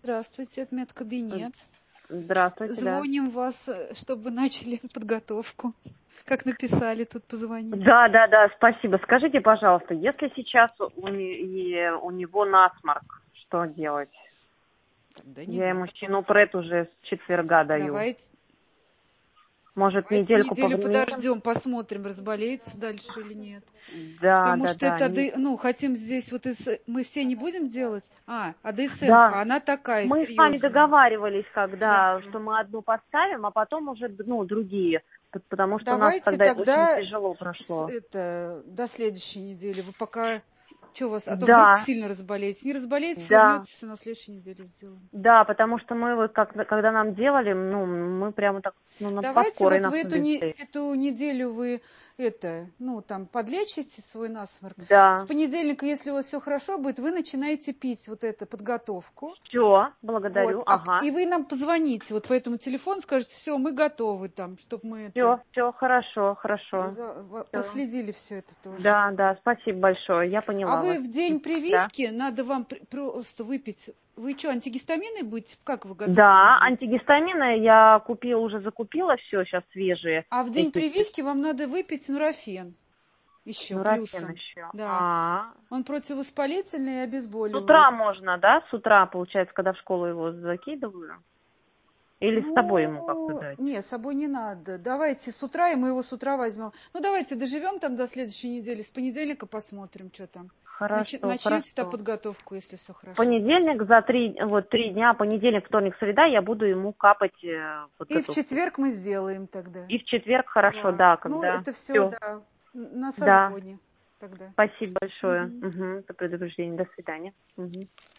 Здравствуйте, это медкабинет. Здравствуйте, да. Звоним вас, чтобы начали подготовку. Как написали, тут позвонить. Да, спасибо. Скажите, пожалуйста, если сейчас у него насморк, что делать? Тогда не Я ему надо. синупред уже с четверга даю. Может, Давайте недельку неделю повременим? подождем, посмотрим, разболеется дальше или нет. Да. Потому что это, хотим здесь, мы все не будем делать. АДСМ-ка, Да. она такая Мы с вами серьезная. договаривались, Да. что мы одну поставим, а потом уже, другие. Потому что у нас Давайте тогда очень тогда тяжело прошло. до следующей недели. Вы пока... Что у вас? А то вдруг Да, сильно разболеетесь. Не разболеетесь, да. вернетесь, все на следующей неделе сделаем. Да, потому что мы вот когда нам делали, мы прямо так, по Давайте скорой вот в нас увезли. эту неделю вы подлечите свой насморк. С Да. понедельника, если у вас все хорошо будет, вы начинаете пить вот эту подготовку. Все, Вот. благодарю. Ага. И вы нам позвоните вот по этому телефону, скажете, все, мы готовы там, чтобы мы Все, хорошо. Всё. последили все это тоже. Да, спасибо большое. Я А поняла вы вас. в день Да. прививки, надо вам просто выпить. Вы что, антигистамины будете? Как вы готовиться Да, будете? антигистамины я уже закупила все, сейчас свежие. А в день Эти прививки вам надо выпить нурофен еще нурофен плюсом. еще. Да. Он противовоспалительный и С обезболивает. утра можно, да? С утра, получается, когда в школу его закидываю? Или с собой ему как-то дать? Не, с собой не надо. Давайте с утра, и мы его с утра возьмем. Давайте доживем там до следующей недели. С понедельника посмотрим, что там. Хорошо. Начнете подготовку, если все хорошо. Понедельник за 3 дня, понедельник, вторник, среда, я буду ему капать И в подготовку. четверг мы сделаем тогда. И в четверг хорошо, Да. да, когда Это все, все. да, на Да, созвоне тогда. спасибо большое Мгм. за предупреждение. До свидания. Мгм.